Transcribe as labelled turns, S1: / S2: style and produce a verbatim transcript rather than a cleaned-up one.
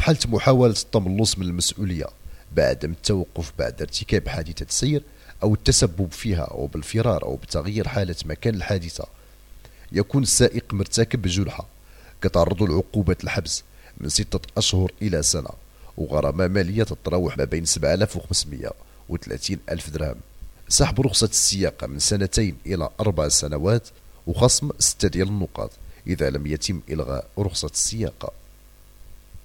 S1: حالة محاولة التملص من المسؤولية بعدم التوقف بعد ارتكاب حادثة سير أو التسبب فيها أو بالفرار أو بتغيير حالة مكان الحادثة، يكون السائق مرتكب جنحة كتعرض لعقوبة الحبس من ستة أشهر إلى سنة وغرامة مالية تتراوح ما بين سبعة آلاف وخمسمائة وثلاثين ألف درهم، سحب رخصة السياقة من سنتين إلى أربع سنوات، وخصم ستة ديال النقاط إذا لم يتم إلغاء رخصة السياقة.